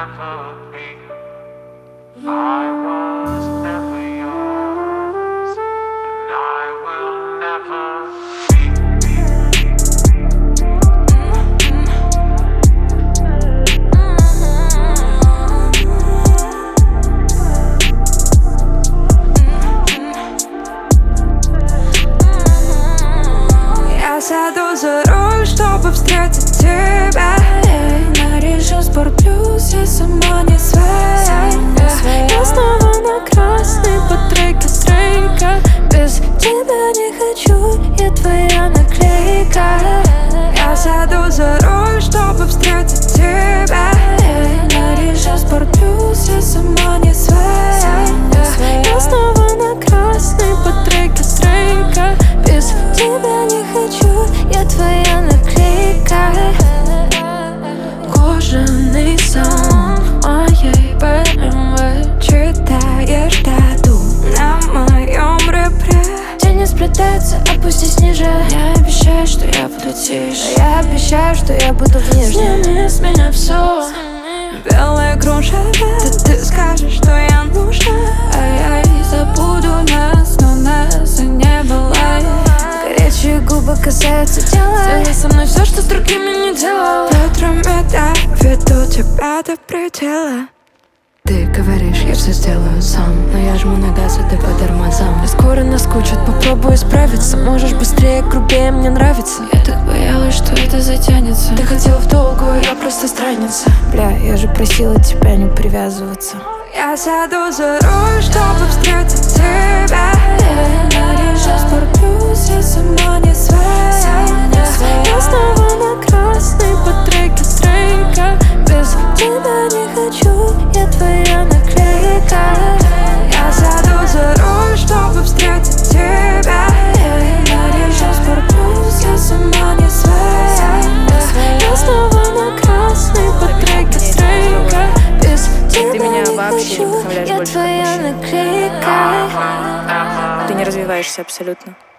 never be. I was never yours, and I will never be. Я сяду за руль, чтобы встретить тебя. На Рижу Спорт Плюс, я сама не своя. Я снова на красной по треке стрейка. Без тебя не хочу, я твоя наклейка. Я сяду за руль, чтобы встретить тебя. На Рижу Спорт Плюс, я сама не своя. Я снова на красной по треке стрейка. Без тебя не хочу, я твоя наклейка. Кожаный сон моей BMW. Читаешь тату на моем ребре. Тени сплетаются, опустись ниже. Я обещаю, что я буду тише. Я обещаю, что я буду нежнее. Сними с меня все. Белые кружева. Ты скажешь, что я нужна, а я и забуду нас, но нас и не было. Горячие губы касаются тела. Сделай со мной все, что с другими не делал. Ветрами доведу тебя до предела. Ты говоришь, я все сделаю сам, но я жму на газ, а ты по тормозам. Мне скоро наскучит, попробую исправиться. Можешь быстрее, грубее, мне нравится. Я так боялась, что это затянется. Ты хотела в долгую, я просто странница. Бля, я же просила тебя не привязываться. Я сяду за руль, чтобы встретить тебя. На Рижу Спорт Плюс, я сама не своя. Я снова на красной по треке стрейка. Без тебя не хочу, я твоя наклейка. Я сяду за руль, чтобы встретить тебя. На Рижу Спорт Плюс, я сама не своя. Я снова на красной по треке стрейка. Без Ты меня тебя вообще не вдохновляешь я больше, твоя как мужчина. наклейка. Ты не развиваешься абсолютно.